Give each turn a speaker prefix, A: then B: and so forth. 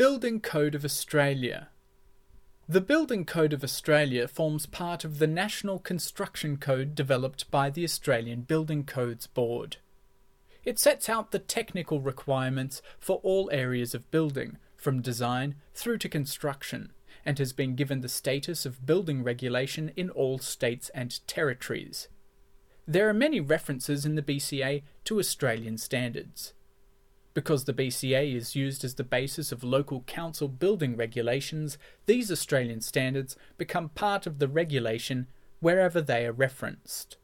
A: Building Code of Australia. The Building Code of Australia forms part of the National Construction Code developed by the Australian Building Codes Board. It sets out the technical requirements for all areas of building, from design through to construction, and has been given the status of building regulation in all states and territories. There are many references in the BCA to Australian standards. Because the BCA is used as the basis of local council building regulations, these Australian standards become part of the regulation wherever they are referenced.